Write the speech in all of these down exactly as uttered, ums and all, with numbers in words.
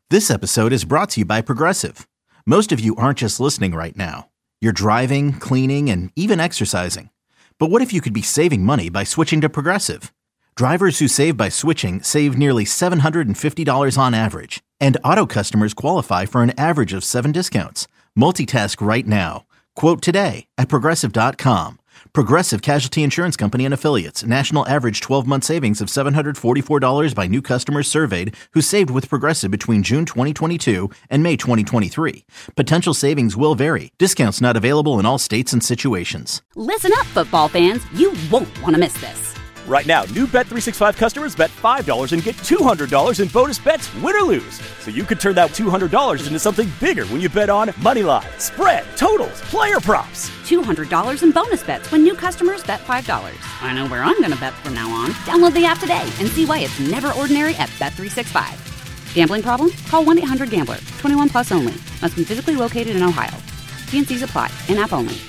This episode is brought to you by Progressive. Most of you aren't just listening right now. You're driving, cleaning, and even exercising. But what if you could be saving money by switching to Progressive? Drivers who save by switching save nearly seven hundred fifty dollars on average. And auto customers qualify for an average of seven discounts. Multitask right now. Quote today at Progressive dot com. Progressive Casualty Insurance Company and Affiliates. National average twelve-month savings of seven hundred forty-four dollars by new customers surveyed who saved with Progressive between June twenty twenty-two and May twenty twenty-three. Potential savings will vary. Discounts not available in all states and situations. Listen up, football fans. You won't want to miss this. Right now, new Bet three sixty-five customers bet five dollars and get two hundred dollars in bonus bets, win or lose. So you could turn that two hundred dollars into something bigger when you bet on money line, spread, totals, player props. two hundred dollars in bonus bets when new customers bet five dollars. I know where I'm going to bet from now on. Download the app today and see why it's never ordinary at Bet three sixty-five. Gambling problem? Call one eight hundred gambler. twenty-one plus only. Must be physically located in Ohio. T and C's apply. In-app only.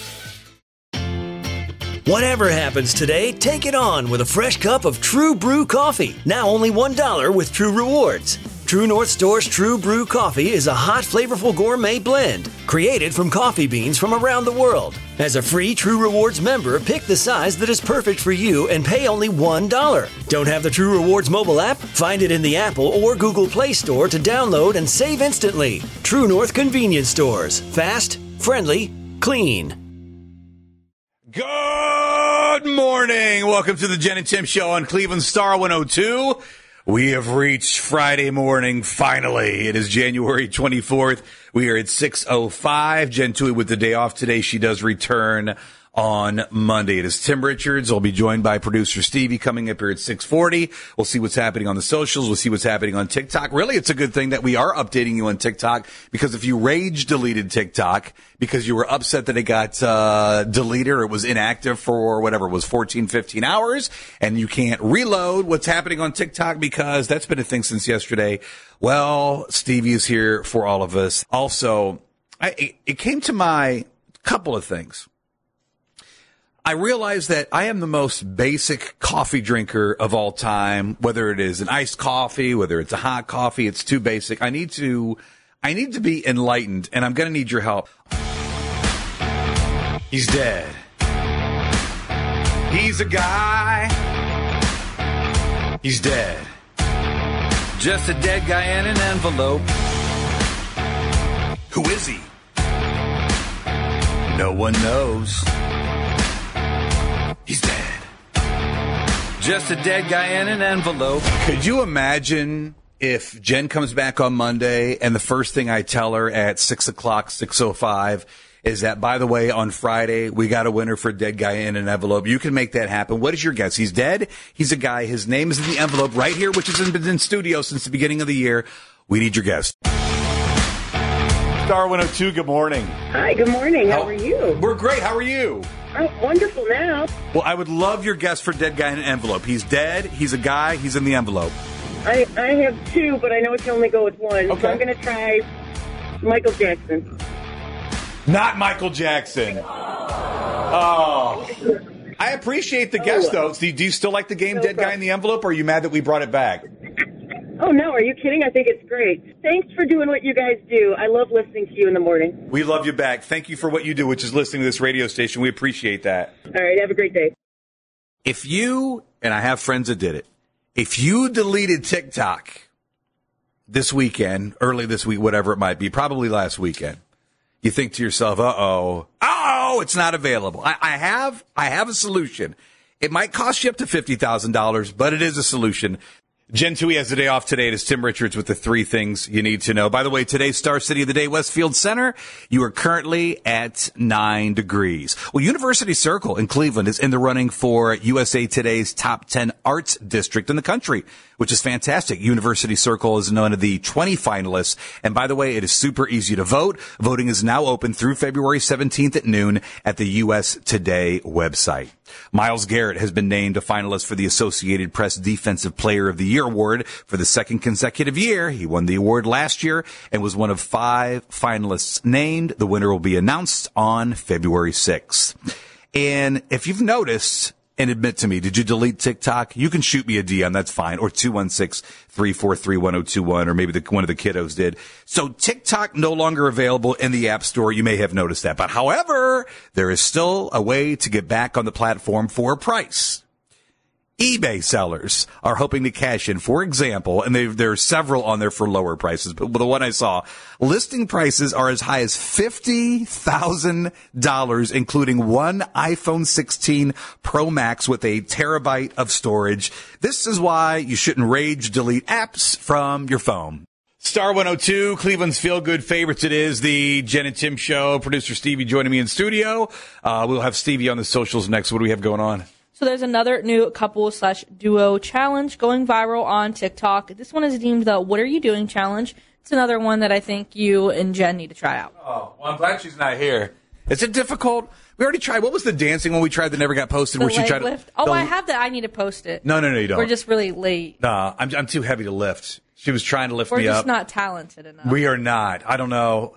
Whatever happens today, take it on with a fresh cup of True Brew coffee. Now only one dollar with True Rewards. True North Store's True Brew coffee is a hot, flavorful gourmet blend created from coffee beans from around the world. As a free True Rewards member, pick the size that is perfect for you and pay only one dollar. Don't have the True Rewards mobile app? Find it in the Apple or Google Play Store to download and save instantly. True North Convenience Stores. Fast, friendly, clean. Good morning. Welcome to the Jen and Tim Show on Cleveland Star one oh two. We have reached Friday morning, finally. It is January twenty-fourth. We are at six oh five. Jen Tui with the day off today. She does return on Monday. It is Tim Richards. I'll be joined by producer Stevie coming up here at six forty. We'll see what's happening on the socials. We'll see what's happening on TikTok. Really, it's a good thing that we are updating you on TikTok, because if you rage deleted TikTok because you were upset that it got uh deleted or it was inactive for whatever it was, fourteen, fifteen hours, and you can't reload what's happening on TikTok because that's been a thing since yesterday, well, Stevie is here for all of us. Also, I, it, it came to my couple of things. I realize that I am the most basic coffee drinker of all time, whether it is an iced coffee, whether it's a hot coffee, it's too basic. I need to, I need to be enlightened, and I'm going to need your help. He's dead. He's a guy. He's dead. Just a dead guy in an envelope. Who is he? No one knows. He's dead. Just a dead guy in an envelope. Could you imagine if Jen comes back on Monday and the first thing I tell her at six o'clock, six oh five, is that, by the way, on Friday, we got a winner for dead guy in an envelope. You can make that happen. What is your guess? He's dead. He's a guy. His name is in the envelope right here, which has been in studio since the beginning of the year. We need your guess. Star one oh two, good morning. Hi, good morning. How, How are you? We're great. How are you? I'm wonderful now. Well, I would love your guess for dead guy in an envelope. He's dead. He's a guy. He's in the envelope. I, I have two, but I know it can only go with one. Okay. So I'm going to try Michael Jackson. Not Michael Jackson. Oh. I appreciate the guess, though. Do you still like the game, no Dead problem. Guy in the Envelope, or are you mad that we brought it back? Oh, no. Are you kidding? I think it's great. Thanks for doing what you guys do. I love listening to you in the morning. We love you back. Thank you for what you do, which is listening to this radio station. We appreciate that. All right. Have a great day. If you, and I have friends that did it, if you deleted TikTok this weekend, early this week, whatever it might be, probably last weekend, you think to yourself, uh-oh, uh-oh, it's not available. I, I have, I have a solution. It might cost you up to fifty thousand dollars, but it is a solution. Jen Tui has the day off today. It is Tim Richards with the three things you need to know. By the way, today's Star City of the Day, Westfield Center. You are currently at nine degrees. Well, University Circle in Cleveland is in the running for U S A Today's top ten arts district in the country, which is fantastic. University Circle is one of the twenty finalists. And by the way, it is super easy to vote. Voting is now open through February seventeenth at noon at the U S Today website. Myles Garrett has been named a finalist for the Associated Press Defensive Player of the Year award for the second consecutive year. He won the award last year and was one of five finalists named. The winner will be announced on February sixth. And if you've noticed, and admit to me, did you delete TikTok? You can shoot me a D M, that's fine, or two one six, three four three, one oh two one, or maybe the, one of the kiddos did. So TikTok no longer available in the App Store. You may have noticed that. But however, there is still a way to get back on the platform for a price. eBay sellers are hoping to cash in. For example, and there are several on there for lower prices, but the one I saw, listing prices are as high as fifty thousand dollars, including one iPhone sixteen Pro Max with a terabyte of storage. This is why you shouldn't rage delete apps from your phone. Star one oh two, Cleveland's feel-good favorites. It is the Jen and Tim Show. Producer Stevie joining me in studio. Uh, we'll have Stevie on the socials next. What do we have going on? So there's another new couple slash duo challenge going viral on TikTok. This one is deemed the What Are You Doing challenge. It's another one that I think you and Jen need to try out. Oh, well, I'm glad she's not here. Is it difficult? We already tried. What was the dancing one we tried that never got posted? The where leg she tried lift. To, oh, the, I have that. I need to post it. No, no, no, you don't. We're just really late. Nah, I'm, I'm too heavy to lift. She was trying to lift We're me up. We're just not talented enough. We are not. I don't know.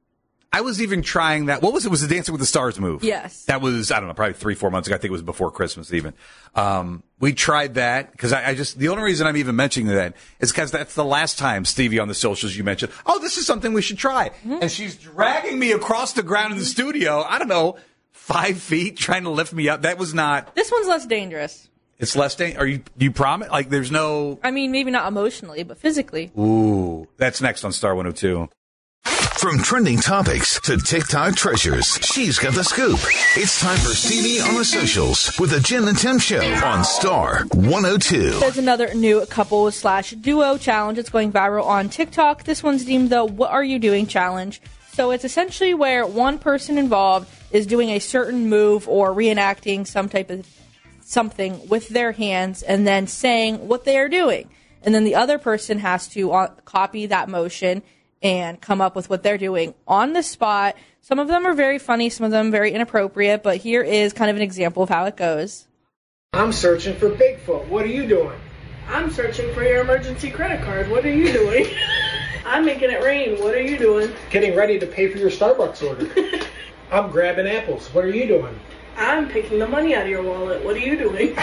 I was even trying that. What was it? Was the Dancing with the Stars move? Yes. That was, I don't know, probably three, four months ago. I think it was before Christmas even. Um, we tried that because I, I just, the only reason I'm even mentioning that is because that's the last time, Stevie, on the socials you mentioned, oh, this is something we should try. Mm-hmm. And she's dragging me across the ground in the studio. I don't know, five feet trying to lift me up. That was not. This one's less dangerous. It's less dangerous. Are you, do you promise? Like there's no. I mean, maybe not emotionally, but physically. Ooh, that's next on Star one oh two. From trending topics to TikTok treasures, she's got the scoop. It's time for Stevie on the socials with the Jen and Tim Show on Star one oh two. There's another new couple slash duo challenge. It's going viral on TikTok. This one's deemed the What Are You Doing challenge. So it's essentially where one person involved is doing a certain move or reenacting some type of something with their hands and then saying what they are doing. And then the other person has to uh, copy that motion and come up with what they're doing on the spot. Some of them are very funny, some of them very inappropriate, but here is kind of an example of how it goes. I'm searching for Bigfoot. What are you doing? I'm searching for your emergency credit card. What are you doing? I'm making it rain. What are you doing? Getting ready to pay for your Starbucks order. I'm grabbing apples. What are you doing? I'm picking the money out of your wallet. What are you doing?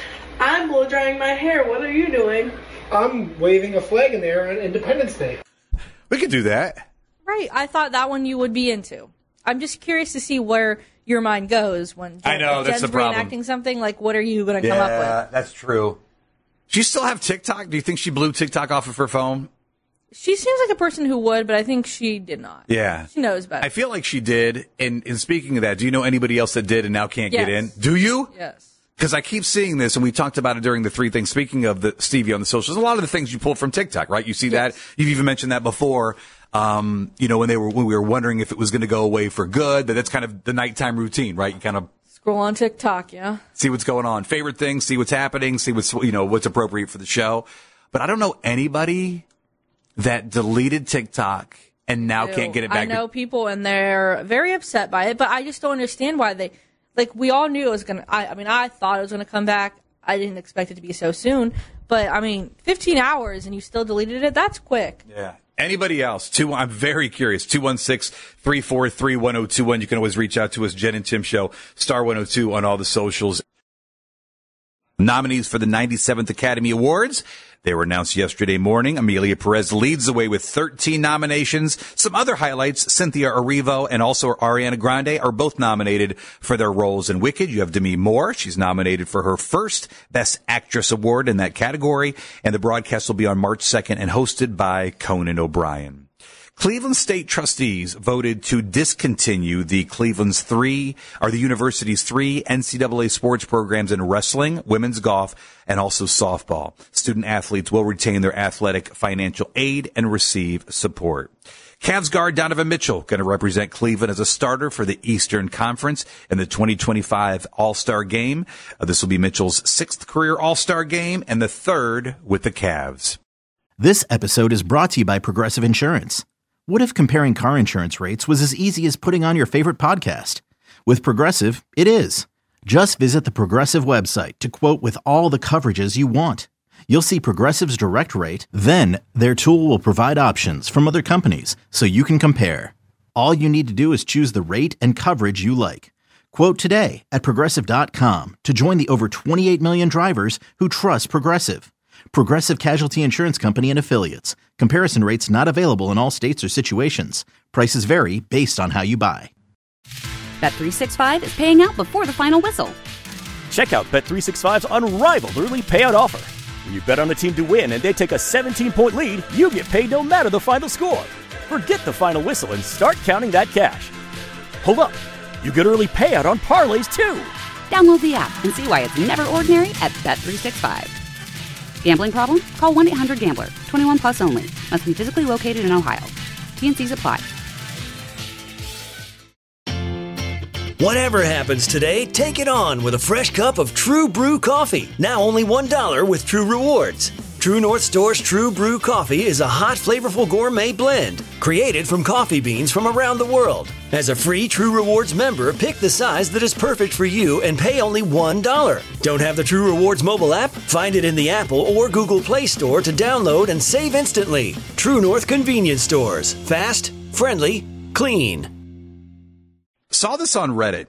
I'm blow drying my hair. What are you doing? I'm waving a flag in the air on Independence Day. We could do that. Right. I thought that one you would be into. I'm just curious to see where your mind goes when Jen, I know, that's Jen's the problem. reenacting something. Like, what are you going to come up with? Yeah, that's true. Do you still have TikTok? Do you think she blew TikTok off of her phone? She seems like a person who would, but I think she did not. Yeah. She knows better. I feel like she did. And, and speaking of that, do you know anybody else that did and now can't yes. get in? Do you? Yes. Because I keep seeing this, and we talked about it during the three things. Speaking of the Stevie on the socials, a lot of the things you pulled from TikTok, right? You see yes. that. You've even mentioned that before. Um, you know, when they were when we were wondering if it was going to go away for good. That that's kind of the nighttime routine, right? You kind of scroll on TikTok, yeah. See what's going on. Favorite things, see what's happening, see what's you know what's appropriate for the show. But I don't know anybody that deleted TikTok and now Ew. can't get it back. I know people, and they're very upset by it, but I just don't understand why they. Like, we all knew it was going to, I mean, I thought it was going to come back. I didn't expect it to be so soon. But, I mean, fifteen hours and you still deleted it? That's quick. Yeah. Anybody else? Two, I'm very curious. two one six, three four three, one oh two one. You can always reach out to us, Jen and Tim Show, Star one oh two on all the socials. Nominees for the ninety-seventh Academy Awards. They were announced yesterday morning. Amelia Perez leads the way with thirteen nominations. Some other highlights, Cynthia Erivo and also Ariana Grande are both nominated for their roles in Wicked. You have Demi Moore. She's nominated for her first Best Actress Award in that category. And the broadcast will be on March second and hosted by Conan O'Brien. Cleveland State trustees voted to discontinue the Cleveland's three, or the university's three N C double A sports programs in wrestling, women's golf, and also softball. Student athletes will retain their athletic financial aid and receive support. Cavs guard Donovan Mitchell going to represent Cleveland as a starter for the Eastern Conference in the twenty twenty-five All-Star Game. Uh, this will be Mitchell's sixth career All-Star Game and the third with the Cavs. This episode is brought to you by Progressive Insurance. What if comparing car insurance rates was as easy as putting on your favorite podcast? With Progressive, it is. Just visit the Progressive website to quote with all the coverages you want. You'll see Progressive's direct rate, then their tool will provide options from other companies so you can compare. All you need to do is choose the rate and coverage you like. Quote today at Progressive dot com to join the over twenty-eight million drivers who trust Progressive. Progressive Casualty Insurance Company and Affiliates. Comparison rates not available in all states or situations. Prices vary based on how you buy. Bet three sixty-five is paying out before the final whistle. Check out Bet three sixty-five's unrivaled early payout offer. When you bet on a team to win and they take a seventeen-point lead, you get paid no matter the final score. Forget the final whistle and start counting that cash. Hold up. You get early payout on parlays, too. Download the app and see why it's never ordinary at Bet three sixty-five. Gambling problem? Call one eight hundred gambler. twenty-one plus only. Must be physically located in Ohio. T and C's apply. Whatever happens today, take it on with a fresh cup of True Brew coffee. Now only one dollar with True Rewards. True North Store's True Brew Coffee is a hot, flavorful gourmet blend created from coffee beans from around the world. As a free True Rewards member, pick the size that is perfect for you and pay only one dollar. Don't have the True Rewards mobile app? Find it in the Apple or Google Play Store to download and save instantly. True North Convenience Stores. Fast, friendly, clean. Saw this on Reddit.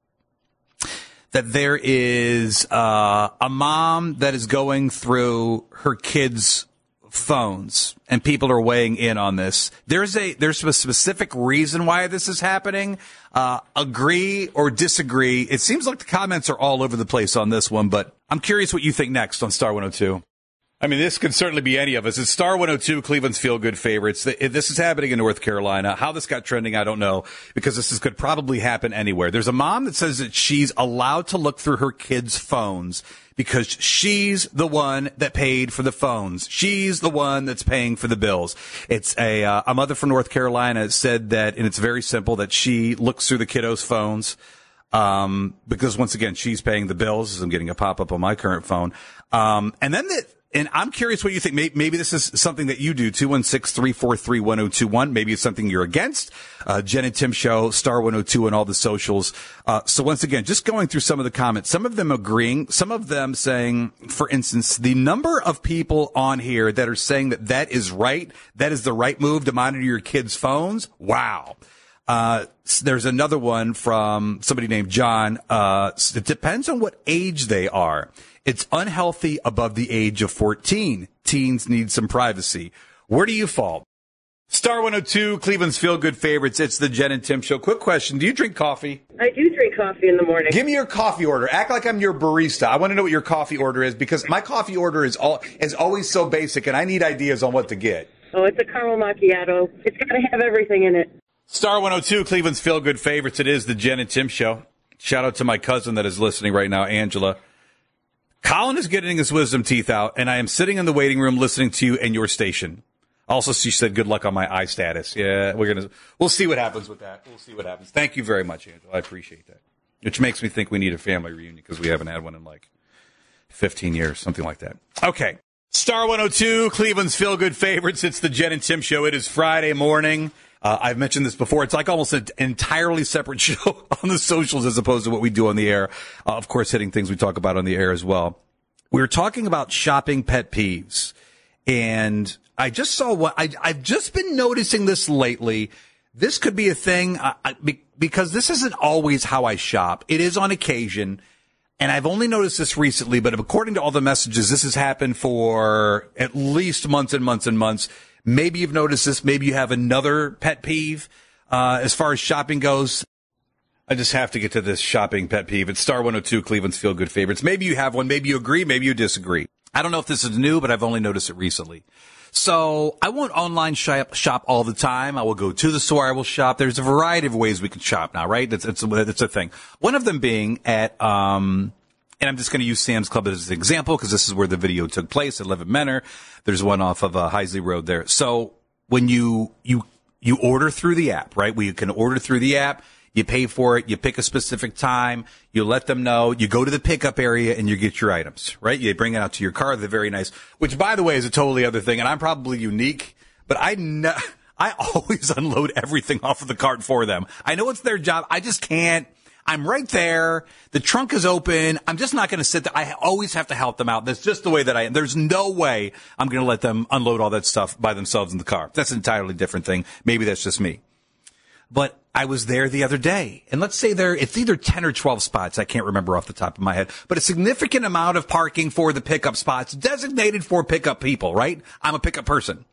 That there is uh, a mom that is going through her kids' phones, and people are weighing in on this. There's a there's a specific reason why this is happening. Uh, agree or disagree? It seems like the comments are all over the place on this one, but I'm curious what you think next on Star one oh two. I mean, this could certainly be any of us. It's Star one oh two, Cleveland's feel-good favorites. This is happening in North Carolina. How this got trending, I don't know, because this is, could probably happen anywhere. There's a mom that says that she's allowed to look through her kids' phones because she's the one that paid for the phones. She's the one that's paying for the bills. It's a, uh, a mother from North Carolina said that, and it's very simple, that she looks through the kiddos' phones. Um, because once again, she's paying the bills, as I'm getting a pop-up on my current phone. Um, and then the, And I'm curious what you think. Maybe, maybe this is something that you do. two one six, three four three, one oh two one. Maybe it's something you're against. Uh, Jen and Tim Show, Star one oh two, and all the socials. Uh, so once again, just going through some of the comments, some of them agreeing, some of them saying, for instance, the number of people on here that are saying that that is right, that is the right move to monitor your kids' phones. Wow. Uh, there's another one from somebody named John. Uh, it depends on what age they are. It's unhealthy above the age of fourteen. Teens need some privacy. Where do you fall? Star one oh two, Cleveland's feel-good favorites. It's the Jen and Tim Show. Quick question. Do you drink coffee? I do drink coffee in the morning. Give me your coffee order. Act like I'm your barista. I want to know what your coffee order is because my coffee order is all is always so basic, and I need ideas on what to get. Oh, it's a caramel macchiato. It's got to have everything in it. Star one oh two, Cleveland's feel-good favorites. It is the Jen and Tim Show. Shout out to my cousin that is listening right now, Angela. Colin is getting his wisdom teeth out, and I am sitting in the waiting room listening to you and your station. Also, she said, good luck on my eye status. Yeah, we're going to, we'll see what happens with that. We'll see what happens. Thank you very much, Angela. I appreciate that. Which makes me think we need a family reunion because we haven't had one in like fifteen years, something like that. Okay. Star one oh two, Cleveland's feel-good favorites. It's the Jen and Tim Show. It is Friday morning. Uh, I've mentioned this before. It's like almost an entirely separate show on the socials as opposed to what we do on the air. Uh, of course, hitting things we talk about on the air as well. We were talking about shopping pet peeves. And I just saw what I, I've just been noticing this lately. This could be a thing uh, because this isn't always how I shop. It is on occasion. And I've only noticed this recently, but according to all the messages, this has happened for at least months and months and months. Maybe you've noticed this. Maybe you have another pet peeve uh, as far as shopping goes. I just have to get to this shopping pet peeve. It's Star one oh two, Cleveland's feel-good favorites. Maybe you have one. Maybe you agree. Maybe you disagree. I don't know if this is new, but I've only noticed it recently. So I won't online shop, shop all the time. I will go to the store. I will shop. There's a variety of ways we can shop now, right? It's, it's, it's a thing. One of them being at um and I'm just going to use Sam's Club as an example because this is where the video took place at Levitt Menor. There's one off of uh, Heisley Road there. So when you, you, you order through the app, right? We can order through the app. You pay for it. You pick a specific time. You let them know. You go to the pickup area and you get your items, right? You bring it out to your car. They're very nice, which by the way is a totally other thing. And I'm probably unique, but I ne- I always unload everything off of the cart for them. I know it's their job. I just can't. I'm right there. The trunk is open. I'm just not going to sit there. I always have to help them out. That's just the way that I am. There's no way I'm going to let them unload all that stuff by themselves in the car. That's an entirely different thing. Maybe that's just me. but I was there the other day, and let's say there, it's either ten or twelve spots. I can't remember off the top of my head, but a significant amount of parking for the pickup spots designated for pickup people, right? I'm a pickup person.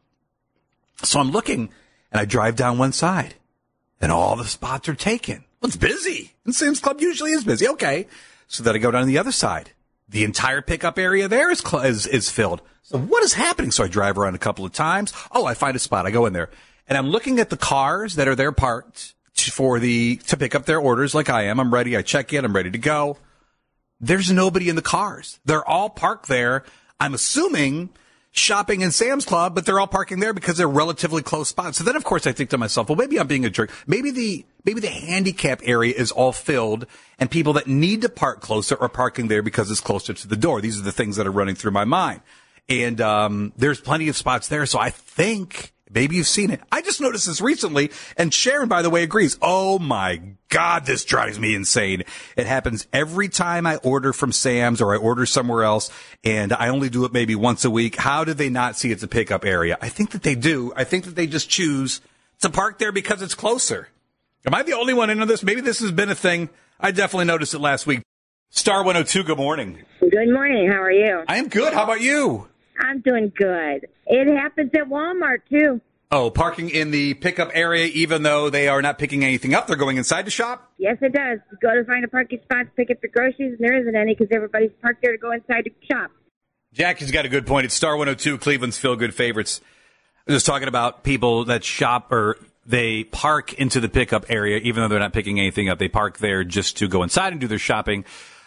So I'm looking, and I drive down one side, and all the spots are taken. Well, it's busy. And Sam's Club usually is busy. Okay. So then I go down to the other side. The entire pickup area there is, cl- is, is filled. So what is happening? So I drive around a couple of times. Oh, I find a spot. I go in there, and I'm looking at the cars that are there parked for the, to pick up their orders like I am. I'm ready. I check in. I'm ready to go. There's nobody in the cars. They're all parked there. I'm assuming shopping in Sam's Club, but they're all parking there because they're relatively close spots. So then, of course, I think to myself, well, maybe I'm being a jerk. Maybe the, maybe the handicap area is all filled and people that need to park closer are parking there because it's closer to the door. These are the things that are running through my mind. And, um, there's plenty of spots there. So I think maybe you've seen it. I just noticed this recently, and Sharon, by the way, agrees. Oh my God, this drives me insane. It happens every time I order from Sam's or I order somewhere else, and I only do it maybe once a week. How do they not see it's a pickup area? I think that they do. I think that they just choose to park there because it's closer. Am I the only one into this? Maybe this has been a thing. I definitely noticed it last week. Star one oh two, good morning. Good morning. How are you? I am good. How about you? I'm doing good. It happens at Walmart, too. Oh, parking in the pickup area, even though they are not picking anything up, they're going inside to shop? Yes, it does. You go to find a parking spot to pick up your groceries, and there isn't any because everybody's parked there to go inside to shop. Jackie's got a good point. It's Star one oh two, Cleveland's Feel Good Favorites. I was just talking about people that shop or they park into the pickup area, even though they're not picking anything up. They park there just to go inside and do their shopping.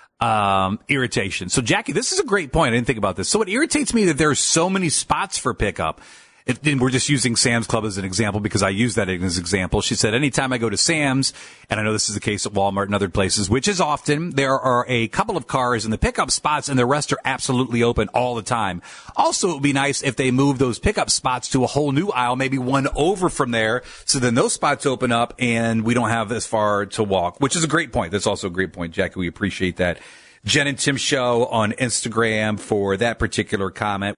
Um, irritation. So, Jackie, this is a great point. I didn't think about this. So it irritates me that there are so many spots for pickup. If, and we're just using Sam's Club as an example because I use that as an example. She said, anytime I go to Sam's, and I know this is the case at Walmart and other places, which is often, there are a couple of cars in the pickup spots and the rest are absolutely open all the time. Also, it would be nice if they move those pickup spots to a whole new aisle, maybe one over from there, so then those spots open up and we don't have as far to walk, which is a great point. That's also a great point, Jackie. We appreciate that. Jen and Tim Show on Instagram for that particular comment.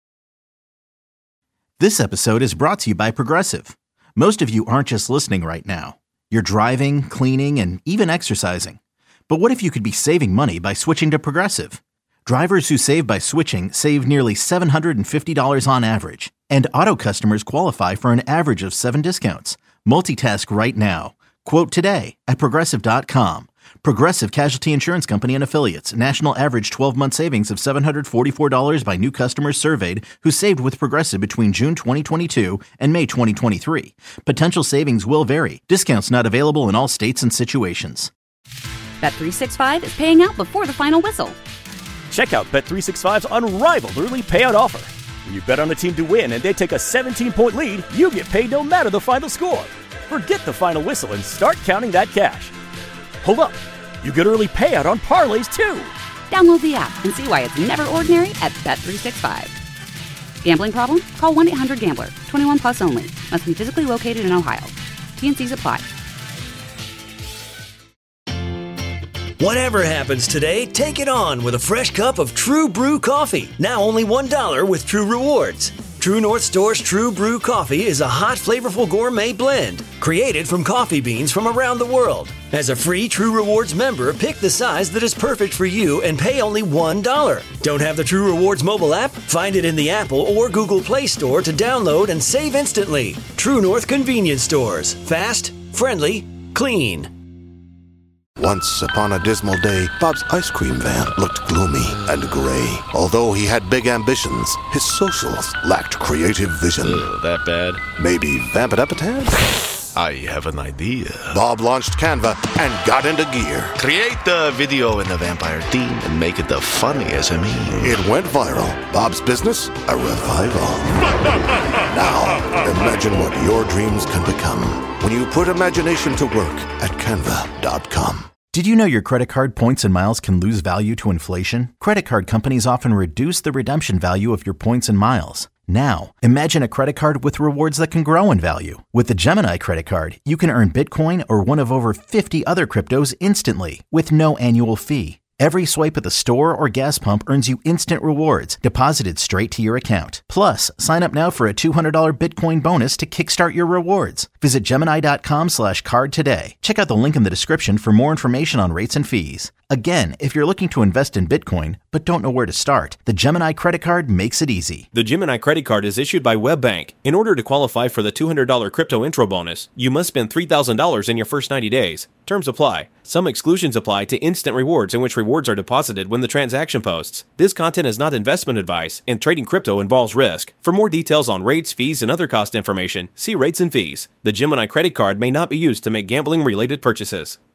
This episode is brought to you by Progressive. Most of you aren't just listening right now. You're driving, cleaning, and even exercising. But what if you could be saving money by switching to Progressive? Drivers who save by switching save nearly seven hundred fifty dollars on average. And auto customers qualify for an average of seven discounts. Multitask right now. Quote today at Progressive dot com. Progressive Casualty Insurance Company and Affiliates. National average twelve-month savings of seven hundred forty-four dollars by new customers surveyed who saved with Progressive between June twenty twenty-two and May twenty twenty-three. Potential savings will vary. Discounts not available in all states and situations. Bet three sixty-five is paying out before the final whistle. Check out Bet three sixty-five's unrivaled early payout offer. When you bet on a team to win and they take a seventeen-point lead, you get paid no matter the final score. Forget the final whistle and start counting that cash. Hold up. You get early payout on parlays, too. Download the app and see why it's never ordinary at Bet three sixty-five. Gambling problem? Call one eight hundred gambler. twenty-one plus only. Must be physically located in Ohio. T and C's apply. Whatever happens today, take it on with a fresh cup of True Brew coffee. Now only one dollar with True Rewards. True North Store's True Brew Coffee is a hot, flavorful gourmet blend created from coffee beans from around the world. As a free True Rewards member, pick the size that is perfect for you and pay only one dollar. Don't have the True Rewards mobile app? Find it in the Apple or Google Play Store to download and save instantly. True North Convenience Stores. Fast, friendly, clean. Once upon a dismal day, Bob's ice cream van looked gloomy and gray. Although he had big ambitions, his socials lacked creative vision. Ugh, that bad? Maybe vamp it up a tad? I have an idea. Bob launched Canva and got into gear. Create the video in the vampire theme and make it the funniest I mean. It went viral. Bob's business, a revival. Now, imagine what your dreams can become when you put imagination to work at canva dot com. Did you know your credit card points and miles can lose value to inflation? Credit card companies often reduce the redemption value of your points and miles. Now, imagine a credit card with rewards that can grow in value. With the Gemini credit card, you can earn Bitcoin or one of over fifty other cryptos instantly with no annual fee. Every swipe at the store or gas pump earns you instant rewards deposited straight to your account. Plus, sign up now for a two hundred dollars Bitcoin bonus to kickstart your rewards. Visit Gemini.com slash card today. Check out the link in the description for more information on rates and fees. Again, if you're looking to invest in Bitcoin but don't know where to start, the Gemini credit card makes it easy. The Gemini credit card is issued by WebBank. In order to qualify for the two hundred dollars crypto intro bonus, you must spend three thousand dollars in your first ninety days. Terms apply. Some exclusions apply to instant rewards in which rewards are deposited when the transaction posts. This content is not investment advice, and trading crypto involves risk. For more details on rates, fees, and other cost information, see rates and fees. The Gemini credit card may not be used to make gambling-related purchases.